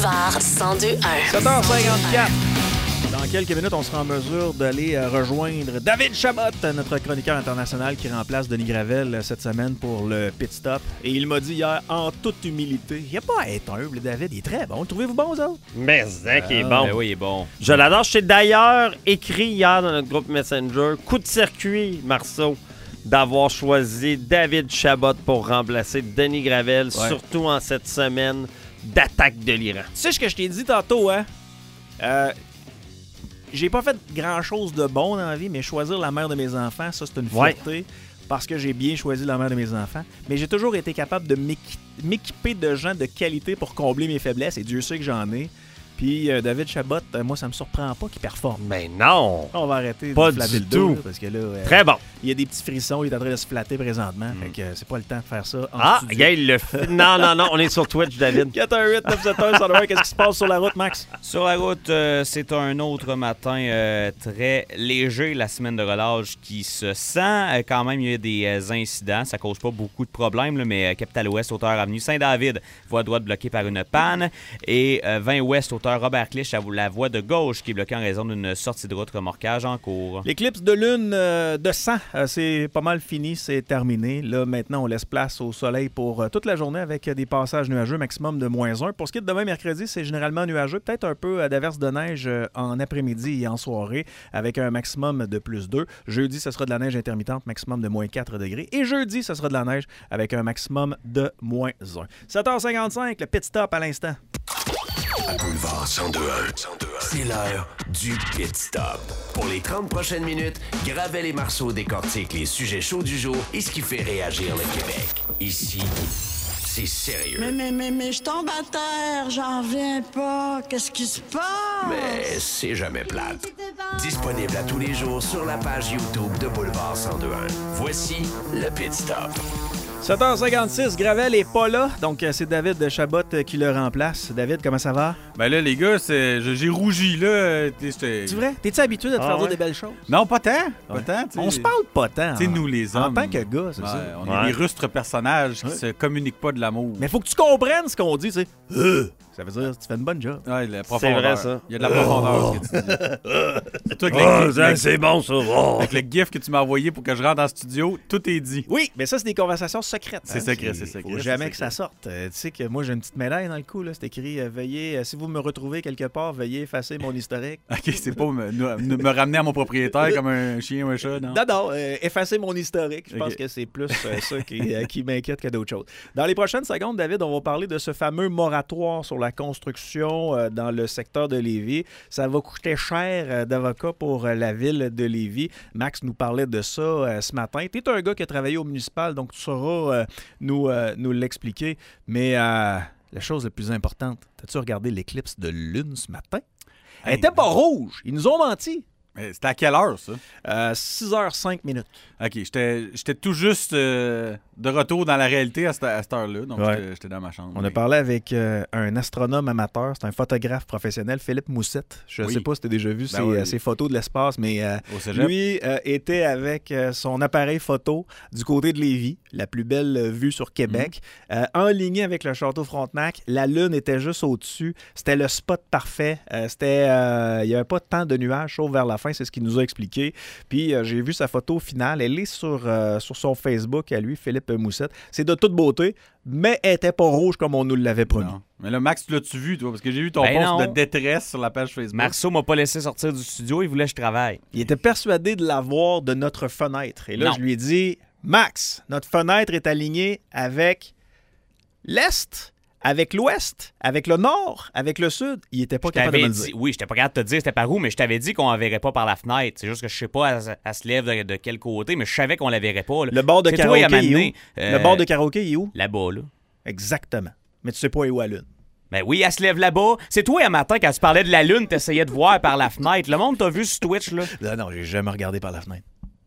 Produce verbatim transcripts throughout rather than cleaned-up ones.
Boulevard cent deux un. sept heures cinquante-quatre. Dans quelques minutes, on sera en mesure d'aller rejoindre David Chabot, notre chroniqueur international qui remplace Denis Gravel cette semaine pour le pit stop. Et il m'a dit hier, en toute humilité, il n'y a pas à être humble, David, il est très bon. Le trouvez-vous bon, vous autres? Mais c'est qu'il est bon. Ben oui, il est bon. Je l'adore. Je t'ai d'ailleurs écrit hier dans notre groupe Messenger, coup de circuit, Marceau, d'avoir choisi David Chabot pour remplacer Denis Gravel, Ouais. surtout en cette semaine d'attaque de l'Iran. Tu sais ce que je t'ai dit tantôt, hein? Euh, j'ai pas fait grand-chose de bon dans la vie, mais choisir la mère de mes enfants, ça, c'est une fierté. Ouais. Parce que j'ai bien choisi la mère de mes enfants. Mais j'ai toujours été capable de m'équi- m'équiper de gens de qualité pour combler mes faiblesses, et Dieu sait que j'en ai. Puis euh, David Chabot, euh, moi, ça me surprend pas qu'il performe. Mais non! On va arrêter pas de flatter du le dos, tout. là, parce que là, euh, Très bon. il y a des petits frissons, il est en train de se flatter présentement. Mm. Fait que euh, c'est pas le temps de faire ça en Ah, studio. gars, il le fait. Non, non, non, on est sur Twitch, David. quatre un huit neuf sept un, ça qu'est-ce qui se passe sur la route, Max? Sur la route, euh, c'est un autre matin euh, très léger, la semaine de relâche qui se sent. Euh, quand même, il y a des euh, incidents. Ça cause pas beaucoup de problèmes, là, mais euh, Capitale Ouest, hauteur Avenue Saint-David, voie droite bloquée par une panne. Et euh, vingt Ouest, hauteur Robert Clich, à la voie de gauche qui est bloquée en raison d'une sortie de route remorquage en cours. L'éclipse de lune euh, de sang, euh, c'est pas mal fini, c'est terminé. Là, maintenant, on laisse place au soleil pour euh, toute la journée avec euh, des passages nuageux, maximum de moins un. Pour ce qui est de demain, mercredi, c'est généralement nuageux. Peut-être un peu euh, d'averses de neige euh, en après-midi et en soirée avec un maximum de plus deux. Jeudi, ce sera de la neige intermittente, maximum de moins quatre degrés. Et jeudi, ce sera de la neige avec un maximum de moins un. sept heures cinquante-cinq, le pit stop à l'instant. À Boulevard cent deux un, c'est l'heure du pit stop. Pour les trente prochaines minutes, Gravel et Marceau décortiquent les sujets chauds du jour et ce qui fait réagir le Québec. Ici, c'est sérieux. Mais, mais, mais, mais, je tombe à terre, j'en reviens pas. Qu'est-ce qui se passe? Mais c'est jamais plate. Disponible à tous les jours sur la page YouTube de Boulevard cent deux un. Voici le pit stop. sept heures cinquante-six, Gravel est pas là, donc c'est David Chabot qui le remplace. David, comment ça va? Ben là, les gars, c'est, j'ai rougi, là. C'est vrai? T'es-tu habitué de te ah, faire ouais. dire des belles choses? Non, pas tant. Ouais. Pas tant. T'sais. On se parle pas tant. Tu sais, nous, les en hommes. tant que gars, c'est ouais, ça. On ouais. est des rustres personnages qui ouais. se communiquent pas de l'amour. Mais faut que tu comprennes ce qu'on dit, tu sais. Euh, ça veut dire que tu fais une bonne job. Ouais, la C'est profondeur. vrai, ça. Il y a de la profondeur, ce que tu dis. Surtout avec, Oh, le, ça, le, c'est bon, ça. Oh. avec le gif que tu m'as envoyé pour que je rentre dans le studio, tout est dit. Oui, mais ça, c'est des conversations secrètes. C'est hein. secret, c'est secret. Faut c'est jamais secret. que ça sorte. Euh, tu sais que moi, j'ai une petite médaille dans le cou, là. C'est écrit euh, veuillez, euh, si vous me retrouvez quelque part, veuillez effacer mon historique. OK, c'est pas me, me, me ramener à mon propriétaire comme un chien ou un chat, non? Non, non, euh, effacer mon historique. Je pense Ok. que c'est plus euh, ça qui, euh, qui m'inquiète que d'autres choses. Dans les prochaines secondes, David, on va parler de ce fameux moratoire sur la construction euh, dans le secteur de Lévis. Ça va coûter cher euh, d'avocat pour euh, la ville de Lévis. Max nous parlait de ça euh, ce matin. Tu es un gars qui a travaillé au municipal, donc tu sauras euh, nous, euh, nous l'expliquer. Mais euh, la chose la plus importante, as-tu regardé l'éclipse de lune ce matin? Elle Hey, n'était pas rouge. Ils nous ont menti. Mais c'était à quelle heure, ça? Euh, six heures cinq minutes. OK, j'étais, j'étais tout juste euh, de retour dans la réalité à cette, à cette heure-là, donc Ouais. j'étais, j'étais dans ma chambre. On a Mais- parlé avec euh, un astronome amateur, c'est un photographe professionnel, Philippe Moussette. Je ne Oui. sais pas si tu as déjà vu Ben ses, oui. euh, ses photos de l'espace, mais euh, Au cégep. lui euh, était avec euh, son appareil photo du côté de Lévis, la plus belle euh, vue sur Québec, Mhm. euh, enligné avec le château Frontenac. La lune était juste au-dessus. C'était le spot parfait. Euh, c'était, euh, il n'y avait pas tant de nuages, sauf vers la fin, c'est ce qu'il nous a expliqué. Puis euh, j'ai vu sa photo finale. Elle est sur, euh, sur son Facebook à lui, Philippe Moussette. C'est de toute beauté, mais elle n'était pas rouge comme on nous l'avait promis. Non. Mais là, Max, tu l'as-tu vu, toi? Parce que j'ai vu ton Ben post non. de détresse sur la page Facebook. Marceau m'a pas laissé sortir du studio, il voulait que je travaille. Il était persuadé de l'avoir de notre fenêtre. Et là, Non. je lui ai dit, Max, notre fenêtre est alignée avec l'Est, avec l'Ouest, avec le Nord, avec le Sud. Il était pas Je capable de t'avais me le dit, dire. oui, j'étais pas capable de te dire c'était par où, mais je t'avais dit qu'on la verrait pas par la fenêtre. C'est juste que je sais pas, elle, elle se lève de, de quel côté, mais je savais qu'on la verrait pas. Là. Le bord de C'est toi, il y a karaoké, il est mané, où? euh, Le bord de karaoké, il est où? Là-bas, là. Exactement. Mais tu sais pas où est la Lune. Ben oui, elle se lève là-bas. C'est toi, un matin, quand tu parlais de la Lune, t'essayais de voir par la fenêtre. Le monde t'a vu sur Twitch, là. Non, non, j'ai jamais regardé par la fenêtre.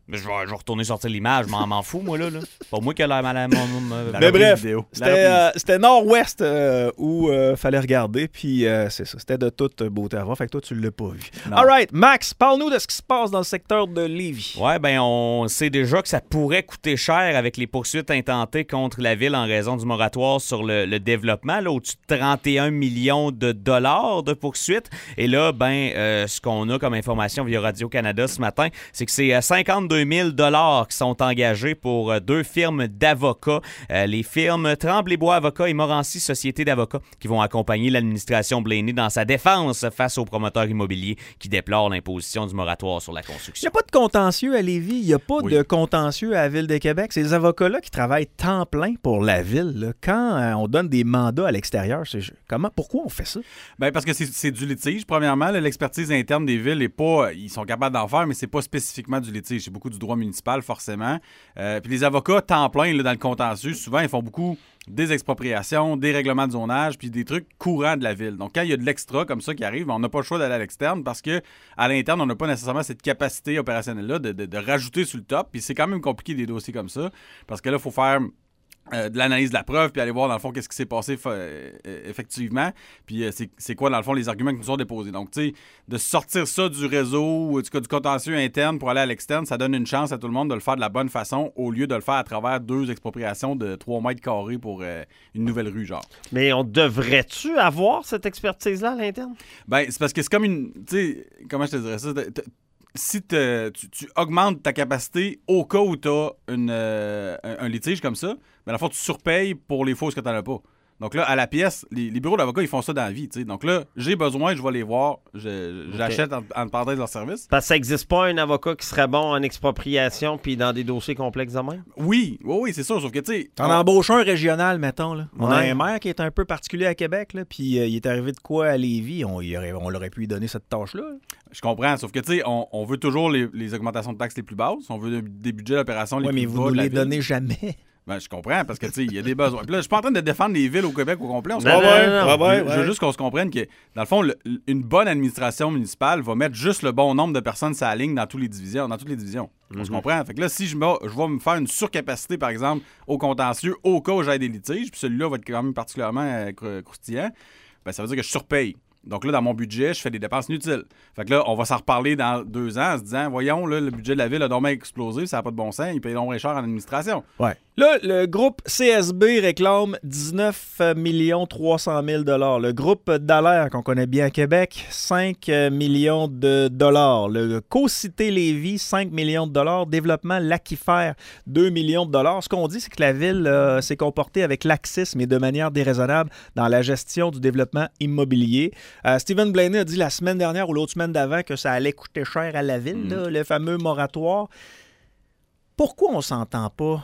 Je vais, je vais retourner sortir l'image, je m'en, m'en fous, moi, là. là. C'est pas moi qui ai l'air mal à mon... Mais reprise bref, vidéo. c'était, La euh, c'était Nord-Ouest euh, où euh, fallait regarder, puis euh, c'est ça, c'était de toute beauté à voir, fait que toi, tu l'as pas vu. Non. All right, Max, parle-nous de ce qui se passe dans le secteur de Lévis. Ouais, ben on sait déjà que ça pourrait coûter cher avec les poursuites intentées contre la ville en raison du moratoire sur le, le développement, là, au-dessus de trente et un millions de dollars de poursuites. Et là, ben, euh, ce qu'on a comme information via Radio-Canada ce matin, c'est que c'est cinquante-deux mille dollars qui sont engagés pour euh, deux firmes d'avocats. Euh, les firmes Tremblay-Bois Avocats et Morancy Société d'avocats qui vont accompagner l'administration Blaney dans sa défense face aux promoteurs immobiliers qui déplorent l'imposition du moratoire sur la Il n'y construction. a pas de contentieux à Lévis, il n'y a pas Oui. de contentieux à la Ville de Québec. Ces avocats-là qui travaillent temps plein pour la Ville, là, quand euh, on donne des mandats à l'extérieur, c'est comment, pourquoi on fait ça? Ben parce que c'est, c'est du litige. Premièrement, là, l'expertise interne des villes est pas. Ils sont capables d'en faire, mais c'est pas spécifiquement du litige. C'est beaucoup du droit municipal, forcément. Euh, puis les avocats, temps plein, là, dans le contentieux, souvent, ils font beaucoup des expropriations, des règlements de zonage, puis des trucs courants de la ville. Donc, quand il y a de l'extra comme ça qui arrive, ben, on n'a pas le choix d'aller à l'externe parce que à l'interne, on n'a pas nécessairement cette capacité opérationnelle-là de, de, de rajouter sur le top. Puis c'est quand même compliqué des dossiers comme ça parce que là, il faut faire Euh, de l'analyse de la preuve, puis aller voir dans le fond qu'est-ce qui s'est passé fa- euh, effectivement, puis euh, c'est, c'est quoi dans le fond les arguments qui nous sont déposés. Donc, tu sais, de sortir ça du réseau, ou du, du contentieux interne pour aller à l'externe, ça donne une chance à tout le monde de le faire de la bonne façon au lieu de le faire à travers deux expropriations de trois mètres carrés pour euh, une nouvelle rue, genre. Mais on devrait-tu avoir cette expertise-là à l'interne? Ben, c'est parce que c'est comme une... Tu sais, comment je te dirais ça? T- t- Si te- tu, tu augmentes ta capacité au cas où tu as euh, un, un litige comme ça, ben, dans le fond, tu surpayes pour les fausses que tu n'en as pas. Donc là, à la pièce, les, les bureaux d'avocats, ils font ça dans la vie. T'sais. Donc là, j'ai besoin, je vais les voir, je, j'achète en, en partant de leur service. Parce que ça n'existe pas un avocat qui serait bon en expropriation puis dans des dossiers complexes de même? Oui, oui, oui, c'est sûr. Sauf que, tu sais. T'en embauches un régional, mettons. Là. On a Ouais. un maire qui est un peu particulier à Québec, là, puis euh, il est arrivé de quoi à Lévis? On, il aurait, on l'aurait pu lui donner cette tâche-là. Je comprends. Sauf que, tu sais, on, on veut toujours les, les augmentations de taxes les plus basses. On veut des budgets d'opération les Oui, plus mais bas vous ne de la les ville. donnez jamais. Ben, je comprends, parce que, tu sais, il y a des besoins. Puis là, je suis pas en train de défendre les villes au Québec au complet. On se Non, comprend. non, non, non. Je- Je veux juste qu'on se comprenne que, dans le fond, le- une bonne administration municipale va mettre juste le bon nombre de personnes sur la ligne dans toutes les divisions. Dans toutes les divisions. On se comprend. Fait que là, si je, me- je vais me faire une surcapacité, par exemple, au contentieux, au cas où j'ai des litiges, puis celui-là va être quand même particulièrement euh, cr- croustillant, ben, ça veut dire que je surpaye. Donc là, dans mon budget, je fais des dépenses inutiles. Fait que là, on va s'en reparler dans deux ans en se disant, voyons, là, le budget de la ville a donc bien explosé, ça n'a pas de bon sens, il paye donc bien cher en administration. Ouais. Là, le groupe C S B réclame dix-neuf millions trois cent mille dollars. Le groupe Dallaire, qu'on connaît bien à Québec, cinq millions de dollars. Le Co-Cité Lévis, cinq millions de dollars. Développement L'Aquifère, deux millions de dollars. Ce qu'on dit, c'est que la ville euh, s'est comportée avec laxisme et de manière déraisonnable dans la gestion du développement immobilier. Euh, Stephen Blaney a dit la semaine dernière ou l'autre semaine d'avant que ça allait coûter cher à la ville, là, le fameux moratoire. Pourquoi on ne s'entend pas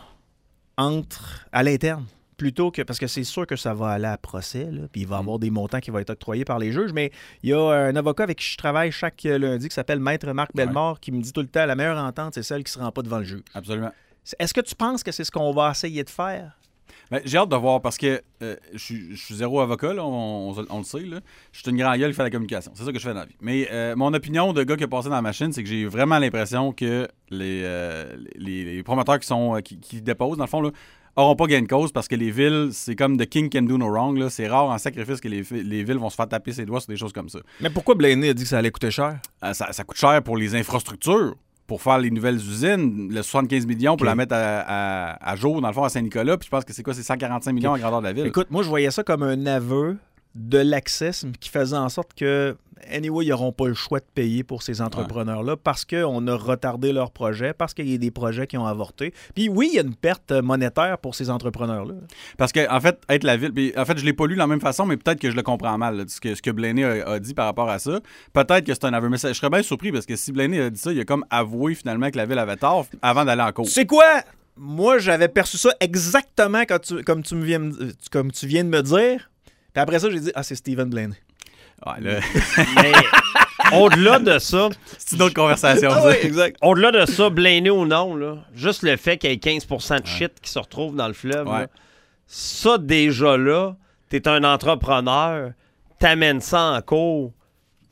entre à l'interne plutôt que parce que c'est sûr que ça va aller à procès là, puis il va y avoir des montants qui vont être octroyés par les juges, mais il y a un avocat avec qui je travaille chaque lundi qui s'appelle Maître Marc Bellemare qui me dit tout le temps la meilleure entente c'est celle qui se rend pas devant le juge. Absolument. Est-ce que tu penses que c'est ce qu'on va essayer de faire? Ben, j'ai hâte de voir parce que euh, je suis- je suis zéro avocat, là, on, on- on le sait. Là. Je suis une grande gueule qui fait la communication. C'est ça que je fais dans la vie. Mais euh, mon opinion de gars qui a passé dans la machine, c'est que j'ai vraiment l'impression que les, euh, les, les promoteurs qui, sont, euh, qui, qui déposent, dans le fond, là, n'auront pas gain de cause parce que les villes, c'est comme the king can do no wrong. Là. C'est rare en sacrifice que les, les villes vont se faire taper ses doigts sur des choses comme ça. Mais pourquoi Blaney a dit que ça allait coûter cher? Euh, ça, ça coûte cher pour les infrastructures. Pour faire les nouvelles usines, le soixante-quinze millions pour Ok. la mettre à, à, à jour, dans le fond, à Saint-Nicolas. Puis je pense que c'est quoi? C'est cent quarante-cinq millions à grandeur de la ville. Écoute, moi je voyais ça comme un aveu de laxisme qui faisait en sorte que, anyway, ils n'auront pas le choix de payer pour ces entrepreneurs-là parce qu'on a retardé leur projet, parce qu'il y a des projets qui ont avorté. Puis oui, il y a une perte monétaire pour ces entrepreneurs-là. Parce que, en fait, être la ville. Puis, en fait, je l'ai pas lu de la même façon, mais peut-être que je le comprends mal, là, ce que, ce que Blaney a, a dit par rapport à ça. Peut-être que c'est un aveu. Mais ça- je serais bien surpris parce que si Blaney a dit ça, il a comme avoué finalement que la ville avait tort avant d'aller en cause. C'est quoi? Moi, j'avais perçu ça exactement quand tu, comme, tu me viens, me- comme tu viens de me dire. Puis après ça, j'ai dit, ah, c'est Stephen Blaney. Ouais, là, Mais au-delà de ça, c'est une autre conversation. Ah ça. oui, exact. au-delà de ça, Blaney ou non, là, juste le fait qu'il y ait quinze pour cent de shit qui se retrouve dans le fleuve, Ouais. là, ça déjà là, t'es un entrepreneur, t'amènes ça en cours,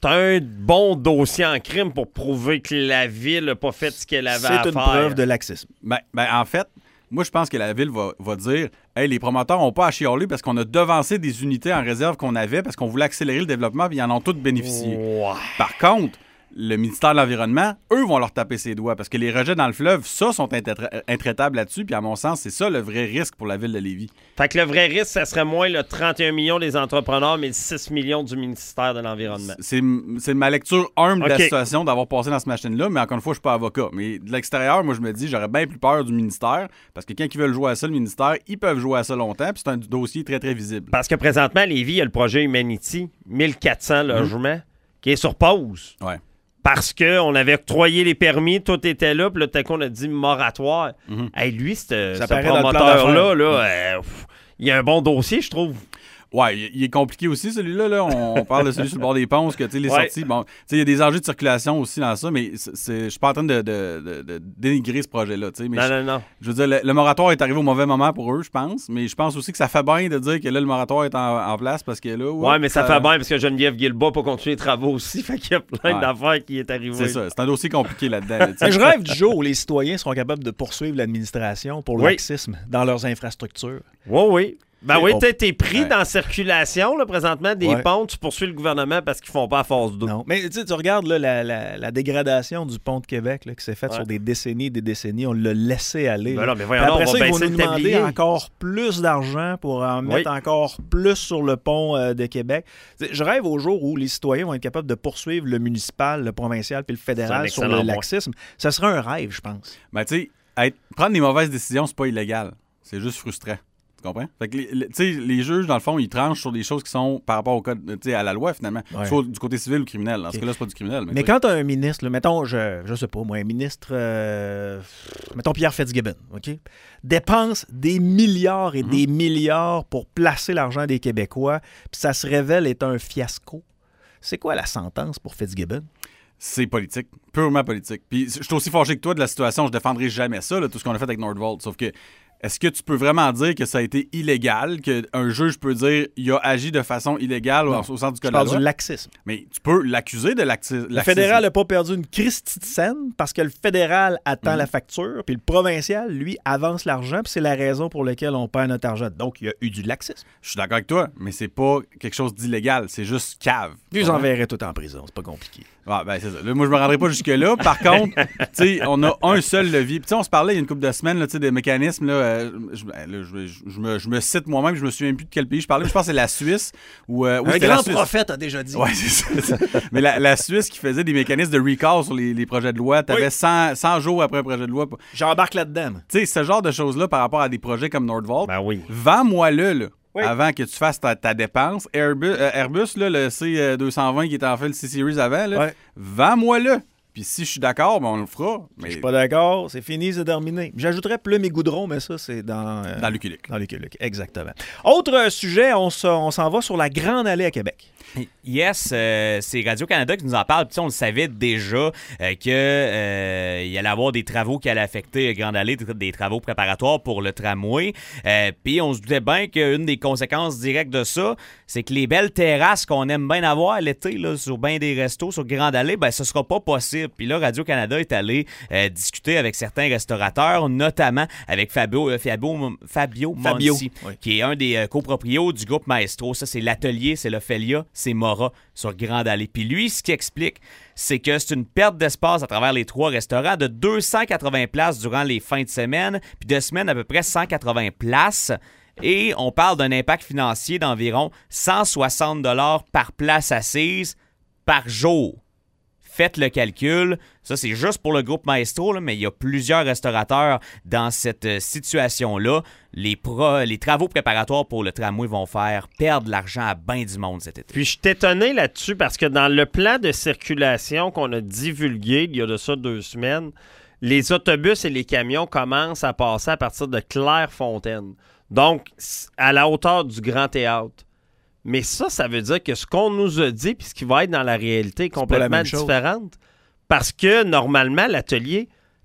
t'as un bon dossier en crime pour prouver que la ville n'a pas fait ce qu'elle avait à faire. C'est une preuve de laxisme. Ben, ben, en fait, moi, je pense que la ville va, va dire « Hey, les promoteurs n'ont pas à chialer parce qu'on a devancé des unités en réserve qu'on avait parce qu'on voulait accélérer le développement et ils en ont toutes bénéficié. Ouais. » Par contre, le ministère de l'Environnement, eux, vont leur taper ses doigts parce que les rejets dans le fleuve, ça, sont intra- intraitables là-dessus. Puis à mon sens, c'est ça le vrai risque pour la ville de Lévis. Fait que le vrai risque, ça serait moins le trente et un millions des entrepreneurs, mais le six millions du ministère de l'Environnement. C'est, c'est ma lecture humble Okay. de la situation d'avoir passé dans cette machine-là, mais encore une fois, je suis pas avocat. Mais de l'extérieur, moi, je me dis, j'aurais bien plus peur du ministère parce que quand ils veulent jouer à ça, le ministère, ils peuvent jouer à ça longtemps, puis c'est un dossier très, très visible. Parce que présentement, à Lévis, il y a le projet Humanity, mille quatre cents logements, qui est sur pause. Ouais. Parce qu'on avait octroyé les permis, tout était là, puis là, tout à coup, on a dit moratoire. Mhm. Hey, lui, ce Ça ce paraît dans le plan promoteur-là, d'affaires. là, euh, pff, il a un bon dossier, je trouve. Ouais, il il est compliqué aussi, celui-là. Là. On parle de celui sur le bord des ponts, que tu sais, les Ouais. sorties. Bon, tu sais, il y a des enjeux de circulation aussi dans ça, mais c'est, c'est- je suis pas en train de, de- de- de dénigrer ce projet-là. tu sais, Mais Non, je, non, non. je veux dire, le, le moratoire est arrivé au mauvais moment pour eux, je pense. Mais je pense aussi que ça fait bien de dire que là, le moratoire est en, en place parce que là. Ouais, mais ça fait bien parce que Geneviève Guilbeault n'a pas continué les travaux aussi. Fait qu'il y a plein Ouais. d'affaires qui est arrivé. C'est ça. C'est un dossier compliqué là-dedans. là, tu sais. Mais je rêve du jour où les citoyens seront capables de poursuivre l'administration pour le Oui. laxisme dans leurs infrastructures. Oui, oui. Ben oui, on- t'es t'es pris Ouais. dans la circulation, là, présentement, des Ouais. ponts. Tu poursuis le gouvernement parce qu'ils font pas à force d'eau. Non. Mais tu sais, tu regardes là, la, la- la dégradation du pont de Québec là, qui s'est faite Ouais. sur des décennies et des décennies. On l'a laissé aller. Ben là. non, mais voyons Puis donc, après on ça, va ils vont baisser nous le demander tablier. encore plus d'argent pour en mettre Oui. encore plus sur le pont euh, de Québec. Tu sais, je rêve au jour où les citoyens vont être capables de poursuivre le municipal, le provincial puis le fédéral C'est un sur le excellent point. laxisme. Ça serait un rêve, je pense. Ben, tu sais, être- prendre des mauvaises décisions, c'est pas illégal. C'est juste frustrant. Tu comprends? Fait que les, les- tu sais, les juges, dans le fond, ils tranchent sur des choses qui sont par rapport au code, tu sais, à la loi, finalement. Ouais. Soit du côté civil ou criminel. Dans ce Ok. cas-là, c'est pas du criminel. Mais, Mais tu sais. quand tu as un ministre, là, mettons, je, je sais pas, moi, un ministre, euh, mettons Pierre Fitzgibbon, OK, dépense des milliards et des milliards pour placer l'argent des Québécois, puis ça se révèle être un fiasco. C'est quoi la sentence pour Fitzgibbon? C'est politique, purement politique. Puis je suis aussi fâché que toi de la situation, je défendrai jamais ça, là, tout ce qu'on a fait avec Nordvolt. Sauf que, est-ce que tu peux vraiment dire que ça a été illégal, qu'un juge peut dire il a agi de façon illégale au, Non. au sens du Je code de la parle loi? du laxisme. Mais tu peux l'accuser de laxi- laxisme. Le fédéral n'a pas perdu une Christie de scène parce que le fédéral attend la facture, puis le provincial, lui, avance l'argent, puis c'est la raison pour laquelle on perd notre argent. Donc, il y a eu du laxisme. Je suis d'accord avec toi, mais c'est pas quelque chose d'illégal, c'est juste cave. Puis, Tu vous comprends? enverrez tout en prison, c'est pas compliqué. Ah, ben, c'est ça. Là, moi, je me rendrai pas jusque-là. Par contre, tu sais, on a un seul levier. Puis, tu sais, on se parlait il y a une couple de semaines, là, tu sais, des mécanismes. Là, euh, je, ben, là, je, je- je me, je me cite moi-même, je me souviens plus de quel pays je parlais. mais Je pense que c'est la Suisse. Ou, euh, oui, Un c'était grand la Suisse. prophète a déjà dit. Ouais, c'est ça. Mais la, la Suisse qui faisait des mécanismes de recall sur les, les projets de loi, tu avais Oui. cent, cent jours après un projet de loi. Tu J'embarque là-dedans. sais, ce genre de choses-là par rapport à des projets comme Nordvolt, Ben oui. vends-moi-le, là. Oui. Avant que tu fasses ta, ta dépense. Airbus, euh, Airbus là, le C deux cent vingt qui était en fait le C-Series avant, là, Ouais. vends-moi-le. Puis si je suis d'accord, ben on le fera. Mais Je suis pas d'accord, c'est fini, c'est terminé. J'ajouterais plume et goudron, mais ça, c'est dans... euh, dans Lucky Luke. dans Lucky Luke, exactement. Autre euh, sujet, on, se- on s'en va sur la Grande Allée à Québec. Yes, euh, c'est Radio-Canada qui nous en parle. Puis, on le savait déjà euh, qu'il euh, y allait avoir des travaux qui allaient affecter Grande Allée, des, des travaux préparatoires pour le tramway. Euh, Puis on se doutait bien qu'une des conséquences directes de ça, c'est que les belles terrasses qu'on aime bien avoir l'été là, sur bien des restos, sur Grande Allée, ben ce sera pas possible. Puis là, Radio-Canada est allé euh, discuter avec certains restaurateurs, notamment avec Fabio, euh, Fabio, Fabio Fabio, Monsi, oui. qui est un des euh, coproprios du groupe Maestro. Ça, c'est l'atelier, c'est l'Ophélia, c'est Mora sur Grande Allée. Puis lui, ce qu'il explique, c'est que c'est une perte d'espace à travers les trois restaurants de deux cent quatre-vingts places durant les fins de semaine, puis de semaine à peu près cent quatre-vingts places. Et on parle d'un impact financier d'environ cent soixante dollars par place assise par jour. Faites le calcul. Ça, c'est juste pour le groupe Maestro, là, mais il y a plusieurs restaurateurs dans cette euh, situation-là. Les, pro- les travaux préparatoires pour le tramway vont faire perdre l'argent à bien du monde cet été. Puis je suis étonné là-dessus parce que dans le plan de circulation qu'on a divulgué il y a de ça deux semaines, les autobus et les camions commencent à passer à partir de Clairefontaine. Donc, à la hauteur du Grand Théâtre. Mais ça, ça veut dire que ce qu'on nous a dit puis ce qui va être dans la réalité est pas la complètement même chose. différente. Parce que, normalement, l'atelier,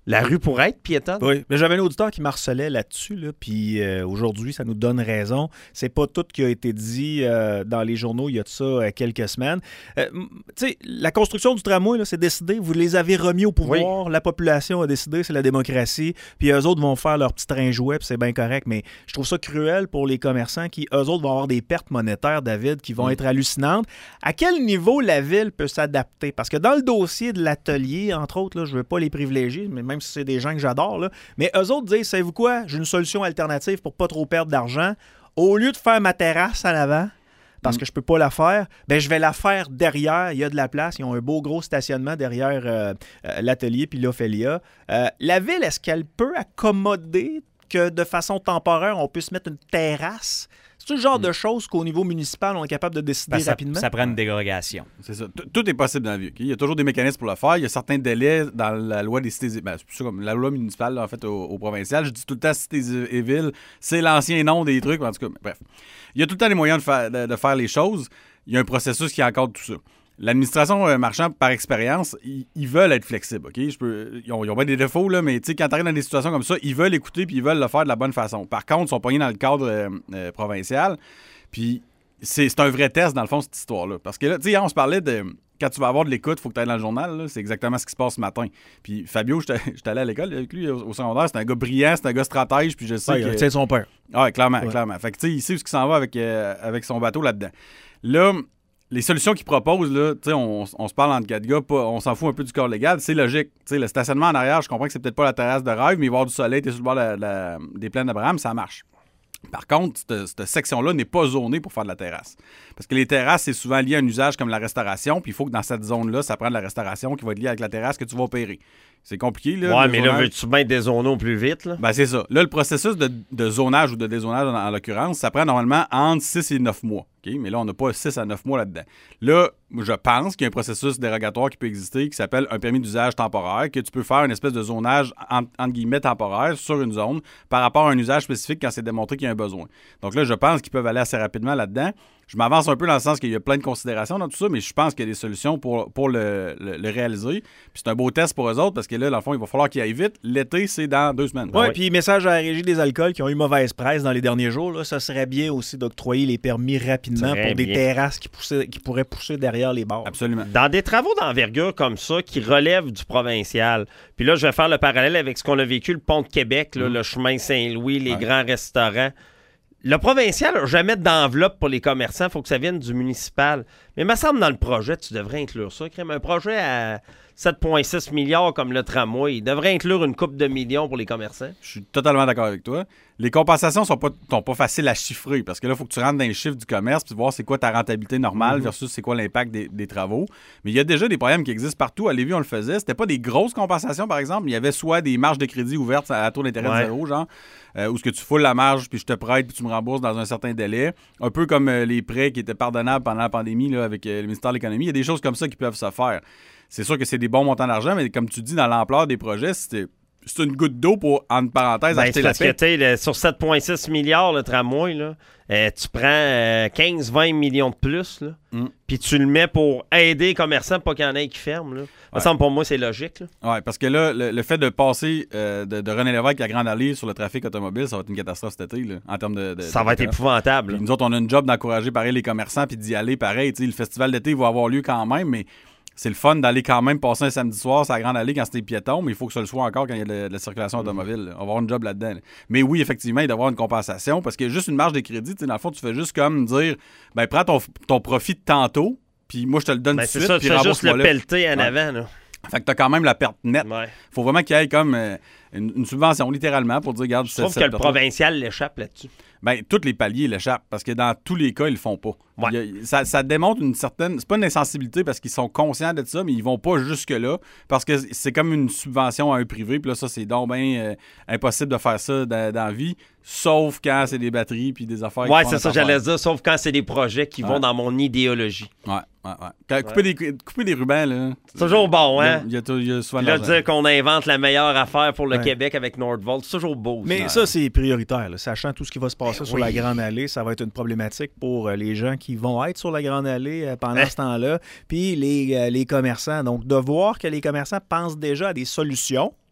La rue pourrait être piétonne. Oui, mais j'avais un auditeur qui marcelait là-dessus, là, puis euh, aujourd'hui, ça nous donne raison. C'est pas tout qui a été dit euh, dans les journaux il y a de ça euh, quelques semaines. Euh, tu sais, la construction du tramway, là, c'est décidé. Vous les avez remis au pouvoir. Oui. La population a décidé, c'est la démocratie. Puis eux autres vont faire leur petit train jouet, puis c'est bien correct. Mais je trouve ça cruel pour les commerçants qui, eux autres, vont avoir des pertes monétaires, David, qui vont mmh. être hallucinantes. À quel niveau la ville peut s'adapter? Parce que dans le dossier de l'atelier, entre autres, là, je ne veux pas les privilégier, mais même si c'est des gens que j'adore, là, mais eux autres disent, savez-vous quoi? J'ai une solution alternative pour pas trop perdre d'argent. Au lieu de faire ma terrasse à l'avant, parce que je peux pas la faire, ben je vais la faire derrière. Il y a de la place. Ils ont un beau gros stationnement derrière euh, euh, l'atelier puis l'Ophélia. Euh, la ville, est-ce qu'elle peut accommoder que de façon temporaire, on puisse mettre une terrasse? C'est le genre mm. de choses qu'au niveau municipal, on est capable de décider ben, ça, rapidement? Ça prend une dérogation. C'est ça. Tout est possible dans la vie. Okay? Il y a toujours des mécanismes pour le faire. Il y a certains délais dans la loi des cités... Ben, c'est comme la loi municipale, là, en fait, au, au provincial. Je dis tout le temps cités et villes. C'est l'ancien nom des trucs. En tout cas, bref. Il y a tout le temps les moyens de faire, de, de faire les choses. Il y a un processus qui encadre tout ça. L'administration euh, marchand, par expérience, ils, ils veulent être flexibles, OK? Je peux, ils, ont, ils ont bien des défauts, là, mais quand tu arrives dans des situations comme ça, ils veulent écouter puis ils veulent le faire de la bonne façon. Par contre, ils sont pognés dans le cadre euh, euh, provincial. Puis c'est, c'est un vrai test, dans le fond, cette histoire-là. Parce que là, tu sais, on se parlait de... Quand tu vas avoir de l'écoute, il faut que tu ailles dans le journal. Là. C'est exactement ce qui se passe ce matin. Puis Fabio, j'étais, j'étais allé à l'école avec lui au, au secondaire. C'est un gars brillant, c'est un gars stratège. Puis je sais ouais, que... Il tient son père. Ah, ouais, clairement, ouais. clairement. Fait que tu sais, il sait où il s'en va avec, euh, avec son bateau là-dedans. Là... Les solutions qu'ils proposent, là, on, on se parle entre quatre gars, pas, on s'en fout un peu du corps légal, c'est logique. T'sais, le stationnement en arrière, je comprends que c'est peut-être pas la terrasse de rêve, mais il va y avoir du soleil, t'es sur le bord de la, la, des plaines d'Abraham, ça marche. Par contre, cette, cette section-là n'est pas zonée pour faire de la terrasse. Parce que les terrasses, c'est souvent lié à un usage comme la restauration, puis il faut que dans cette zone-là, ça prenne de la restauration qui va être liée avec la terrasse que tu vas opérer. C'est compliqué, là. Ouais, mais zonage. Là, veux-tu bien dézoner au plus vite, là? Ben, c'est ça. Là, le processus de, de zonage ou de dézonage, en, en l'occurrence, ça prend normalement entre six et neuf mois. Okay? Mais là, on n'a pas six à neuf mois là-dedans. Là, je pense qu'il y a un processus dérogatoire qui peut exister qui s'appelle un permis d'usage temporaire, que tu peux faire une espèce de zonage, entre, entre guillemets, temporaire sur une zone par rapport à un usage spécifique quand c'est démontré qu'il y a un besoin. Donc là, je pense qu'ils peuvent aller assez rapidement là-dedans. Je m'avance un peu dans le sens qu'il y a plein de considérations dans tout ça, mais je pense qu'il y a des solutions pour, pour le, le, le réaliser. Puis c'est un beau test pour eux autres parce que là, dans le fond, il va falloir qu'ils aillent vite. L'été, c'est dans deux semaines. Ouais, ouais. Puis message à la Régie des alcools qui ont eu mauvaise presse dans les derniers jours. Là, ça serait bien aussi d'octroyer les permis rapidement pour des bien. terrasses qui, poussaient, qui pourraient pousser derrière les bars. Absolument. Dans des travaux d'envergure comme ça qui relèvent du provincial, puis là, je vais faire le parallèle avec ce qu'on a vécu, le pont de Québec, là, mmh. le chemin Saint-Louis, les ouais. grands restaurants. Le provincial n'a jamais d'enveloppe pour les commerçants. Il faut que ça vienne du municipal. Mais il me semble dans le projet, tu devrais inclure ça. Un projet à sept virgule six milliards comme le tramway, il devrait inclure une couple de millions pour les commerçants. Je suis totalement d'accord avec toi. Les compensations ne sont pas, sont pas faciles à chiffrer parce que là, il faut que tu rentres dans les chiffres du commerce puis voir c'est quoi ta rentabilité normale mm-hmm. versus c'est quoi l'impact des, des travaux. Mais il y a déjà des problèmes qui existent partout. À Lévis, on le faisait. C'était pas des grosses compensations, par exemple. Il y avait soit des marges de crédit ouvertes à la taux d'intérêt ouais. de zéro, genre, euh, où ce que tu foules la marge puis je te prête puis tu me rembourses dans un certain délai. Un peu comme euh, les prêts qui étaient pardonnables pendant la pandémie là, avec euh, le ministère de l'Économie. Il y a des choses comme ça qui peuvent se faire. C'est sûr que c'est des bons montants d'argent, mais comme tu dis, dans l'ampleur des projets, c'était... c'est une goutte d'eau pour, entre parenthèses, ben, acheter la paix. Parce que, le, sur sept virgule six milliards, le tramway, là, euh, tu prends euh, quinze à vingt millions de plus, mm. puis tu le mets pour aider les commerçants, pas qu'il y en ait qui ferment. Là. Ouais. Ça, pour moi, c'est logique. Oui, parce que là, le, le fait de passer euh, de, de René Lévesque à Grande Allée sur le trafic automobile, ça va être une catastrophe cet été, là, en termes de... de ça de va être épouvantable. Nous autres, on a une job d'encourager pareil les commerçants, puis d'y aller pareil. Le festival d'été va avoir lieu quand même, mais... C'est le fun d'aller quand même passer un samedi soir sur la Grande Allée quand c'était piéton, mais il faut que ce le soit encore quand il y a de, de la circulation automobile. Là. On va avoir une job là-dedans. Là. Mais oui, effectivement, il doit y avoir une compensation parce qu'il y a juste une marge de crédit. Dans le fond, tu fais juste comme dire ben prends ton, ton profit de tantôt, puis moi, je te le donne ben, tout de suite. C'est ça, tu fais juste le pelleter en ouais. avant. Là. Fait que tu as quand même la perte nette. Il ouais. faut vraiment qu'il y ait comme euh, une, une subvention, littéralement, pour dire regarde, je trouve que le provincial l'échappe là-dessus. Ben, tous les paliers l'échappent parce que dans tous les cas, ils le font pas. Ouais. Il y a, ça, ça démontre une certaine... C'est pas une insensibilité parce qu'ils sont conscients de ça, mais ils vont pas jusque-là parce que c'est comme une subvention à un privé. Puis là, ça, c'est donc bien euh, impossible de faire ça dans, dans la vie, sauf quand c'est des batteries puis des affaires... Ouais, c'est ça, j'allais dire, sauf quand c'est des projets qui ouais. vont dans mon idéologie. Ouais, ouais, ouais. Quand, couper, ouais. Des, couper des rubans, là... C'est toujours bon, hein? Il y a, il y a, il y a souvent là, dire qu'on invente la meilleure affaire pour le ouais. Québec avec Nordvolt, c'est toujours beau. Mais ouais. ça, c'est prioritaire. Là. Sachant tout ce qui va se passer oui. sur la Grande Allée, ça va être une problématique pour les gens qui vont être sur la Grande Allée pendant ce temps-là, puis les, les commerçants. Donc, de voir que les commerçants pensent déjà à des solutions.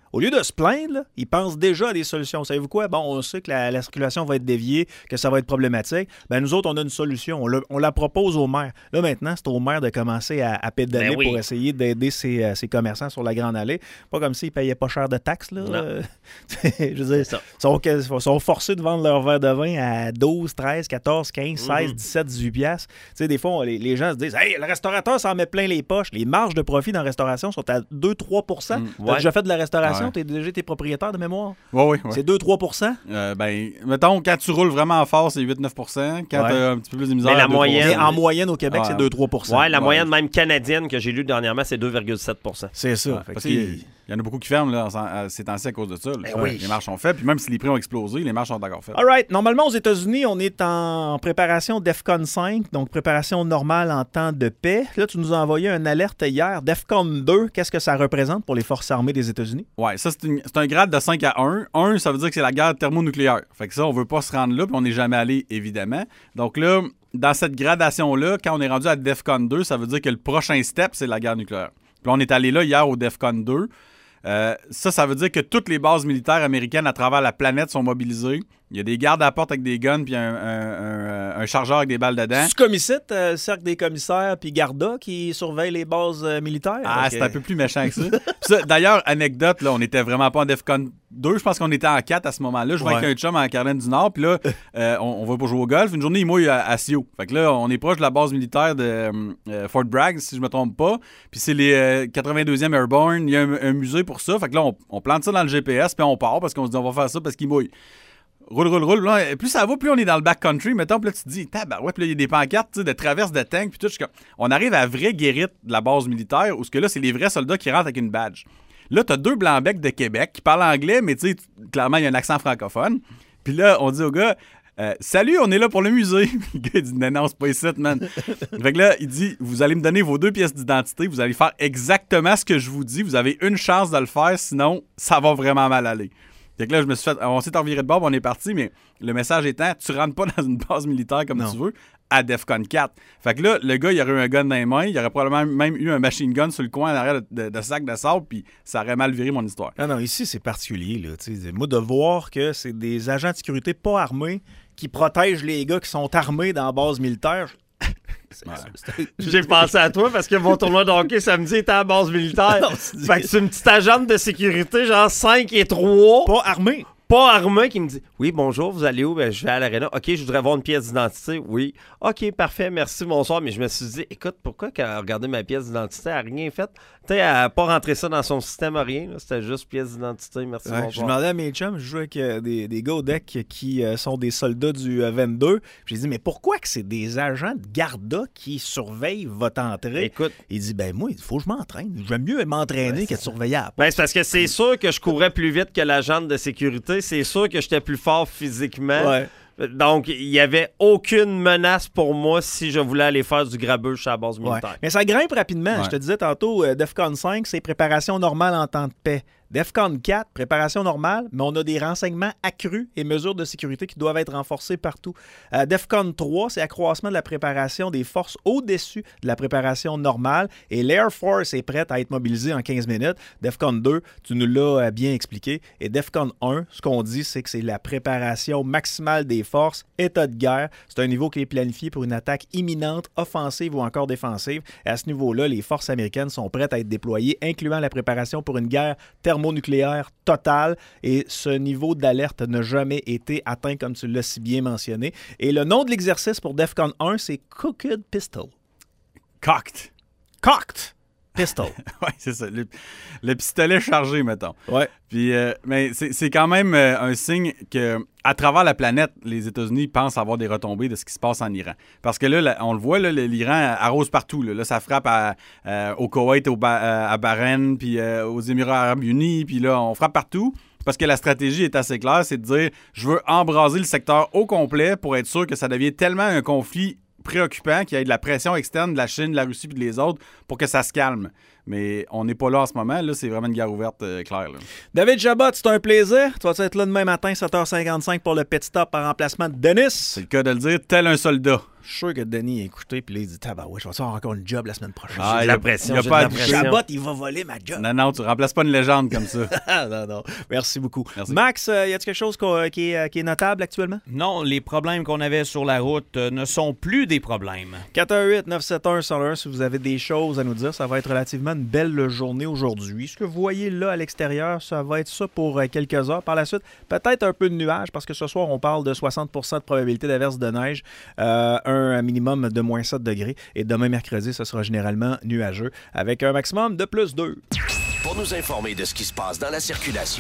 au lieu de se plaindre, là, ils pensent déjà à des solutions. Savez-vous quoi? Bon, on sait que la, la circulation va être déviée, que ça va être problématique. Ben, nous autres, on a une solution. On, le, on la propose au maire. Là, maintenant, c'est au maire de commencer à, à pédaler Ben oui. pour essayer d'aider ses, euh, ses commerçants sur la Grande Allée. Pas comme s'ils ne payaient pas cher de taxes. Là. Euh, je veux dire, ça. ils sont, sont forcés de vendre leur verre de vin à douze, treize, quatorze, quinze, seize, dix-sept, dix-huit piastres. Tu sais, des fois, les, les gens se disent « Hey, le restaurateur s'en met plein les poches. » Les marges de profit dans la restauration sont à deux à trois pour cent. Mm. T'as Ouais. déjà fait de la restauration? Ouais. T'es déjà été propriétaire de mémoire? Oui, oui, oui. C'est deux à trois pour cent? Euh, ben, mettons, quand tu roules vraiment fort, c'est huit à neuf pour cent. Quand Ouais. tu as un petit peu plus de misère, Mais la deux à trois pour cent. moyenne- Mais en moyenne, au Québec, Ouais. c'est deux à trois pour cent. Ouais, la Ouais. moyenne même canadienne que j'ai lue dernièrement, c'est deux virgule sept pour cent. C'est ça. Ouais, Fait que parce tu qu'il sais, y en a beaucoup qui ferment là, en- en- ces temps-ci à cause de ça. là. Ben oui. Les marches sont faites, puis même si les prix ont explosé, les marches sont encore faites. All right. Normalement, aux États-Unis, on est en préparation DEFCON cinq, donc préparation normale en temps de paix. Là, tu nous as envoyé une alerte hier. DEFCON deux, qu'est-ce que ça représente pour les forces armées des États-Unis? Ouais, ça, c'est, une- c'est un grade de cinq à un. un, ça veut dire que c'est la guerre thermonucléaire. Fait que ça, on veut pas se rendre là, puis on n'est jamais allé, évidemment. Donc là, dans cette gradation-là, quand on est rendu à DEFCON deux, ça veut dire que le prochain step, c'est la guerre nucléaire. Puis là, on est allé là hier au DEFCON deux. Euh, ça, ça veut dire que toutes les bases militaires américaines à travers la planète sont mobilisées. Il y a des gardes à la porte avec des guns puis un, un- un- un chargeur avec des balles dedans. C'est comme ici, euh, le cercle des commissaires puis Garda qui surveillent les bases euh, militaires. Ah, Donc, c'est euh, un peu plus méchant que ça. Puis ça, d'ailleurs, anecdote, là, on était vraiment pas en DEFCON deux. Je pense qu'on était en quatre à ce moment-là. Je vois Ouais. avec un chum en Caroline du Nord. Puis là, euh, on, on va pour jouer au golf. Une journée, il mouille à, à Sio. Fait que là, on est proche de la base militaire de euh, Fort Bragg, si je me trompe pas. Puis c'est les euh, quatre-vingt-deuxième Airborne. Il y a un, un musée pour ça. Fait que là, on, on plante ça dans le G P S. Puis on part parce qu'on se dit, on va faire ça parce qu'il mouille. Roule, roule, roule. Là, plus ça va, plus on est dans le backcountry. Mettons, puis là, tu te dis, tabarouette, puis là, il y a des pancartes tu sais, de traverse de tank. Puis tout. Je suis comme- On arrive à la vraie guérite de la base militaire où ce que là, c'est les vrais soldats qui rentrent avec une badge. Là, t'as deux blancs-becs de Québec qui parlent anglais, mais tu sais, clairement, il y a un accent francophone. Puis là, on dit au gars, euh, salut, on est là pour le musée. Puis le gars, il dit, non, non, c'est pas ici, man. Fait que là, il dit, vous allez me donner vos deux pièces d'identité, vous allez faire exactement ce que je vous dis, vous avez une chance de le faire, sinon, ça va vraiment mal aller. Fait que là, je me suis fait, on s'est reviré de bord, on est parti, mais le message étant, tu rentres pas dans une base militaire comme Non. tu veux, à DEFCON quatre. Fait que là, le gars, il aurait eu un gun dans les mains, il aurait probablement même eu un machine gun sur le coin en arrière de, de, de sac de sable, puis ça aurait mal viré mon histoire. Non, non, ici, c'est particulier. Là, tu sais. Moi, de voir que c'est des agents de sécurité pas armés qui protègent les gars qui sont armés dans la base militaire. c'est- Ouais. c'est- J'ai pensé à toi parce que mon tournoi de hockey samedi était à la base militaire. Non, c'est- Fait que c'est une petite agente de sécurité, genre cinq et trois. Pas armés. Pas armé qui me dit oui, bonjour, vous allez où? Ben, je vais à l'aréna. OK, je voudrais avoir une pièce d'identité. Oui. OK, parfait, merci, bonsoir. Mais je me suis dit, écoute, pourquoi quand elle a regardé ma pièce d'identité, elle n'a rien fait? Tu sais, elle n'a pas rentré ça dans son système, rien. là. C'était juste pièce d'identité, merci, Ouais, je bonsoir. demandais à mes chums, je joue avec euh, des, des gars au deck qui euh, sont des soldats du euh, vingt-deux. J'ai dit, mais pourquoi que c'est des agents de Garda qui surveillent votre entrée? Écoute, Il dit, ben moi, il faut que je m'entraîne. J'aime mieux m'entraîner que de surveiller à la porte. ben, c'est parce que c'est sûr que je courais plus vite que l'agente de sécurité. C'est sûr que j'étais plus fort physiquement. Ouais. Donc, il n'y avait aucune menace pour moi si je voulais aller faire du grabuge sur la base Ouais. militaire. Mais ça grimpe rapidement. Ouais. Je te disais tantôt, euh, DEFCON cinq, c'est préparation normale en temps de paix. DEFCON quatre, préparation normale, mais on a des renseignements accrus et mesures de sécurité qui doivent être renforcées partout. Euh, DEFCON trois, c'est accroissement de la préparation des forces au-dessus de la préparation normale et l'Air Force est prête à être mobilisée en quinze minutes. DEFCON deux, tu nous l'as euh, bien expliqué. Et DEFCON un, ce qu'on dit, c'est que c'est la préparation maximale des forces, état de guerre. C'est un niveau qui est planifié pour une attaque imminente, offensive ou encore défensive. Et à ce niveau-là, les forces américaines sont prêtes à être déployées, incluant la préparation pour une guerre thermonucléaire totale. Et ce niveau d'alerte n'a jamais été atteint, comme tu l'as si bien mentionné. Et le nom de l'exercice pour DEFCON un, c'est Cocked Pistol. Cocked. Cocked Pistol. Ouais, c'est ça. Le, le pistolet chargé, mettons. Ouais. Puis, euh, mais c'est, c'est quand même euh, un signe que, à travers la planète, les États-Unis pensent avoir des retombées de ce qui se passe en Iran. Parce que là, là, on le voit, là, l'Iran arrose partout. Là, là ça frappe à, euh, au Koweït, au ba- à Bahreïn, puis euh, aux Émirats arabes unis, puis là, on frappe partout. Parce que la stratégie est assez claire, c'est de dire, je veux embraser le secteur au complet pour être sûr que ça devienne tellement un conflit préoccupant qu'il y ait de la pression externe de la Chine, de la Russie et de les autres pour que ça se calme. Mais on n'est pas là en ce moment. Là, c'est vraiment une guerre ouverte euh, claire. Là. David Jabot, c'est un plaisir. Tu vas être là demain matin, sept heures cinquante-cinq pour le Pit Stop en remplacement de Denis. C'est le cas de le dire, tel un soldat. Je suis sûr que Denis a écouté, puis là, il dit « bah ouais, je vais avoir encore une job la semaine prochaine. Ah, J'ai de il y la a- pression. il y a j'ai pas de à la doucher. pression. Chabot, il va voler ma job. » Non, non, tu remplaces pas une légende comme ça. non, non. Merci beaucoup. Merci. Max, euh, y a-t-il quelque chose qu'on- qui, est, euh, qui est notable actuellement? Non, les problèmes qu'on avait sur la route euh, ne sont plus des problèmes. quatre un huit neuf sept un un zéro un si vous avez des choses à nous dire. Ça va être relativement une belle journée aujourd'hui. Ce que vous voyez là à l'extérieur, ça va être ça pour euh, quelques heures. Par la suite, peut-être un peu de nuages parce que ce soir, on parle de soixante pour cent de probabilité d'averse de neige, euh, un minimum de moins sept degrés. Et demain, mercredi, ce sera généralement nuageux avec un maximum de plus deux. Pour nous informer de ce qui se passe dans la circulation,